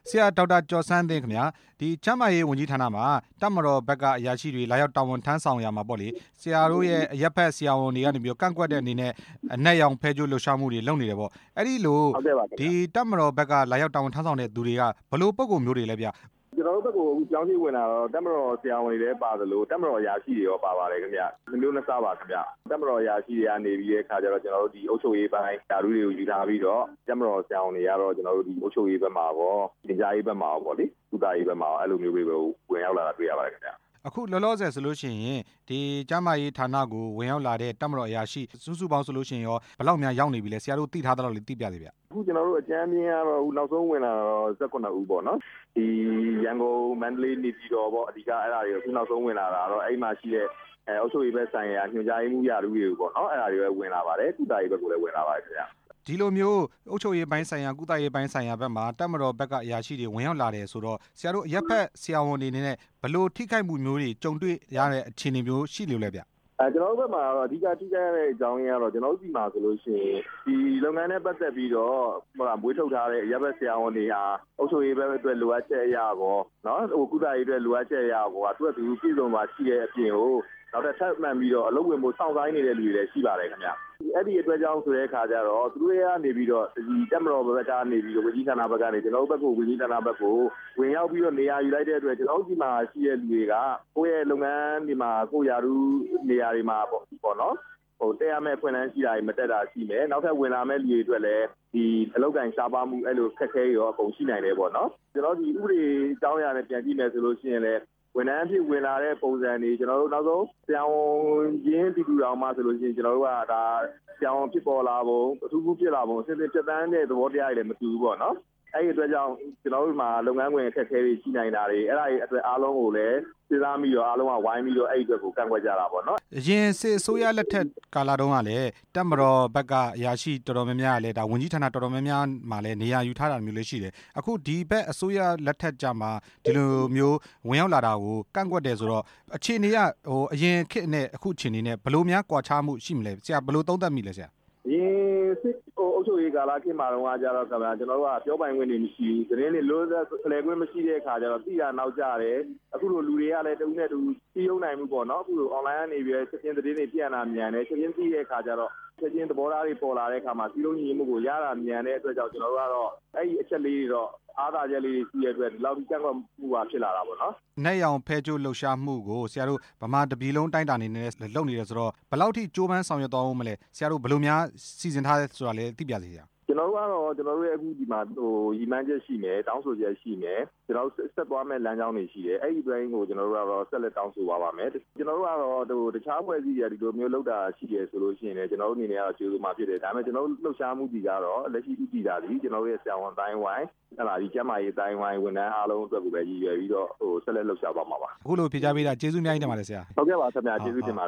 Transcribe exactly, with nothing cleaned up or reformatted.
ဆရာဒေါက်တာကျော်ဆန်းသိန်းခင်ဗျာဒီကျန်းမာရေးဝန်ကြီးဌာနမှာတပ်မတော်ဘက်ကအရာရှိတွေလာရောက်တာဝန်ထမ်းဆောင်ရမှာပေါ့လေဆရာတို့ရဲ့အရက်ဖက်ဆရာဝန်တွေကနေပြီးတော့ကန့်ကွက်တဲ့အနေနဲ့အနက်ရောင်ဖဲကြိုးလှုပ်ရှားမှုတွေလုပ်နေတယ်ပေါ့အဲ့ဒီလိုဒီတပ်မတော်ဘက်ကလာရောက်တာဝန်ထမ်းဆောင်တဲ့သူတွေကဘယ်လိုပုံကိုမျိုးတွေလဲဗျကျွန်တော်တို့ဘက်ကိုအခုကြောင်းကြီးဝင်လာတော့တပ်မတော်ဆရာဝန်တွေလည်းပါတယ်လို့တပ်မတော်အရာရှိတွေရောပါပါတယ်ခင်ဗျဒီမျိုးနဲ့စပါခင်ဗျတပ်မတော်အရာရှိတွေကနေပြီးတဲ့အခါကျတော့ကျွန်တော်တို့ဒီအုပ်ချုပ်ရေးပိုင်းဓာတ်တွေတွေကိုယူထားပြီးတော့တပ်မတော်ဆရာဝန်တွေကတော့ကျွန်တော်တို့ဒီအုပ်ချုပ်ရေးဘက်မှာရောတင်ကြားရေးဘက်မှာရောပေါ့လေကုသရေးဘက်မှာရောအဲ့လိုမျိုးတွေပဲဝင်ရောက်လာတာတွေ့ရပါတယ်ခင်ဗျအခုလောလောဆယ်ဆိုလို့ရှိရင်ဒီကျန်းမာရေးဌာနကိုဝင်ရောက်လာတဲ့တပ်မတော်အရာရှိစုစုပေါင်းဆိုလို့ရှိရင်ရောဘယ်လောက်များရောက်နေပြီလဲဆရာတို့သိထားသလောက်လေးသိပြသေးဗျအခုကျွန်တော်တို့အကြမ်းပြင်းကတော့အခုနောက်ဆုံးဝင်လာတော့၁၈ဦးပေါ့နော်ဒီရန်ကုန်မန္တလေးနေပြည်တော်ပေါ့အဓိကအဲ့ဒါတွေအခုနောက်ဆုံးဝင်လာတာတော့အဲ့မှာရှိတဲ့အဲအုပ်ချုပ်ရေးဘက်ဆိုင်ရာညွှန်ကြားရေးမှူးရာထူးတွေပေါ့နော်အဲ့ဒါတွေပဲဝင်လာပါတယ်ကုသရေးဘက်ကိုလည်းဝင်လာပါတယ်ခင်ဗျဒီလိုမျိုးအုပ်ချုပ်ရေးပိုင်းဆိုင်ရာကုသရေးပိုင်းဆိုင်ရာဘက်မှာတပ်မတော်ဘက်ကအရာရှိတွေဝင်ရောက်လာတယ်ဆိုတော့ဆရာတို့အရက်ဖက်ဆရာဝန်တွေနေနဲ့ဘလို့ထိခိုက်မှုမျိုးတွေကြုံတွေ့ရတဲ့အခြေအနေမျိုးရှိလို့လဲဗျအဲကျွန်တော်တို့ဘက်မှာတော့အဓိကထိခိုက်ရတဲ့အကြောင်းရင်းကတော့ကျွန်တော်တို့ဒီမှာဆိုလို့ရှိရင်ဒီလုပ်ငန်းနဲ့ပတ်သက်ပြီးတော့ဟိုမွေးထုတ်ထားတဲ့အရက်ဖက်ဆရာဝန်တွေဟာအုပ်ချုပ်ရေးဘက်အတွက်လိုအပ်ချက်အရာပေါ့နော်ဟိုကုသရေးအတွက်လိုအပ်ချက်အရာပေါ့သူကသူပြည်စုံမှာရှိတဲ့အပြင်ကိုနောက်ထပ်ထပ်မှန်ပြီးတော့အလုပ်ဝင်ဖို့စောင့်ဆိုင်နေတဲ့လူတွေလည်းရှိပါတယ်ခင်ဗျအဲ့ဒီအတွက်ကြောင့်ဆိုတဲ့အခါကျတော့သူတို့ကနေပြီးတော့ဒီတက်မတော်ဘက်ကနေပြီးတော့ဝကြီးဌာနဘက်ကနေကျွန်တော်တို့ဘက်ကိုဝကြီးဌာနဘက်ကိုဝင်ရောက်ပြီးတော့နေရာယူလိုက်တဲ့အတွက်ကျွန်တော်တို့ဒီမှာရှိတဲ့လူတွေကကိုယ့်ရဲ့လုပ်ငန်းဒီမှာကိုယ့်ရာထူးနေရာတွေမှာပေါ့ပေါ့နော်ဟိုတက်ရမယ့်ဖွင့်လန်းရှိတာတွေမတက်တာရှိမယ်နောက်ထပ်ဝင်လာမယ့်လူတွေအတွက်လည်းဒီအလုပ်ကိုင်ရှားပါမှုအဲ့လိုခက်ခဲရောအကုန်ရှိနိုင်တယ်ပေါ့နော်ကျွန်တော်ဒီဥပဒေအကြောင်းအရာနဲ့ပြန်ကြည့်မယ်ဆိုလို့ရှိရင်လည်းဝန်ထမ်းအဖြစ်ဝင်လာတဲ့ပုံစံတွေကျွန်တော်တို့နောက်ဆုံးဆရာဝန်ရင်းတီတူတော်မှဆိုလို့ရှိရင်ကျွန်တော်တို့ကဒါဆရာဝန်ဖြစ်ပေါ်လာပုံအထူးကူးဖြစ်လာပုံအစစ်အစစ်ပြတ်တန်းတဲ့သဘောတရားတွေလည်းမတူဘူးပေါ့နော်အဲ့ဒီအတွက်ကြောင့်ကျွန်တော်တို့မှာလုပ်ငန်းခွင်အခက်အခဲတွေရှိနိုင်တာတွေအဲ့ဒါတွေအတွက်အားလုံးကိုလည်းစဉ်းစားပြီးတော့အားလုံးကဝိုင်းပြီးတော့အဲ့ဒီအတွက်ကိုကန့်ကွက်ကြတာပေါ့နော်အရင်စစ်အစိုးရလက်ထက်ကာလတုန်းကလည်းတပ်မတော်ဘက်ကအရာရှိတော်တော်များများကလည်းဒါဝန်ကြီးဌာနတော်တော်များများမှာလည်းနေရာယူထားတာမျိုးလေးရှိတယ်အခုဒီဘက်အစိုးရလက်ထက်ကြမှာဒီလိုမျိုးဝင်ရောက်လာတာကိုကန့်ကွက်တယ်ဆိုတော့အခြေအနေကဟိုအရင်ခေတ်နဲ့အခုအခြေအနေနဲ့ဘယ်လိုများကွာခြားမှုရှိမလဲဆရာဘယ်လိုသုံးသပ်မိလဲဆရာဒီစစ်ဟိုအုပ်ချုပ်ရေးကာလခေတ်မှာတော့ကြတော့ခင်ဗျာကျွန်တော်တို့ကပြောပိုင်ခွင့်တွေမရှိဘူးသတင်းတွေလို့ဖလှယ်ခွင့်မရှိတဲ့အခါကျတော့သိတာနောက်ကျတယ်အခုလိုလူတွေကလည်းတုံးနဲ့တူစီးရုံနိုင်မှုပေါ့နော်အခုလို online ကနေပြီးချက်ချင်းသတင်းတွေပြန်လာမြန်တယ်ချက်ချင်းသိတဲ့အခါကျတော့ချက်ချင်းသဘောထားတွေပေါ်လာတဲ့အခါမှာစီးလုံးညီမှုကိုရတာမြန်တဲ့အတွက်ကြောင့်ကျွန်တော်တို့ကတော့အဲ့ဒီအချက်လေးတွေတော့အားသာချက်လေးတွေရှိရတဲ့အတွက်ဒီလောက်ကြီးကန့်ကွက်မှုပါဖြစ်လာတာပေါ့နော်နက်ရောင်ဖဲကြိုးလှုပ်ရှားမှုကိုဆရာတို့ဗမာတပြည်လုံးတိုင်းတာနေနဲ့လုပ်နေတယ်ဆိုတော့ဘယ်လောက်ထိကြိုးပမ်းဆောင်ရွက်သွားဦးမလဲဆရာတို့ဘယ်လိုများစီစဉ်ထားလဲဆိုတာလည်းသိပြစေချင်ကျွန်တော်တို့ကတော့ကျွန်တော်တို့ရဲ့အခုဒီမှာဟိုရီမန်းချက်ရှိမယ်တောင်းဆိုချက်ရှိမယ်ကျွန်တော်တို့ဆက်သွားမဲ့လမ်းကြောင်းတွေရှိတယ်အဲ့ဒီတိုင်းကိုကျွန်တော်တို့ကတော့ဆက်လက်တောင်းဆိုပါပါမယ်ကျွန်တော်တို့ကတော့ဟိုတခြားဖွဲ့စည်းရဒီလိုမျိုးလောက်တာရှိတယ်ဆိုလို့ရှိရင်လည်းကျွန်တော်တို့အနေနဲ့ကတော့ကျေးဇူးမှဖြစ်တယ်ဒါပေမဲ့ကျွန်တော်တို့လှုပ်ရှားမှုဒီကတော့လက်ရှိဥတည်တာဒီကျွန်တော်တို့ရဲ့ဆရာဝန်တိုင်းဝိုင်းဟလာဒီကျမ်းမာရေးတိုင်းဝိုင်းဝန်ထမ်းအားလုံးအတွက်ကိုပဲရည်ရွယ်ပြီးတော့ဟိုဆက်လက်လှုပ်ရှားပါမှာပါအခုလိုဖြေကြားပေးတာကျေးဇူးအများကြီးတင်ပါတယ်ဆရာဟုတ်ကဲ့ပါခင်ဗျာကျေးဇူးတင်ပါ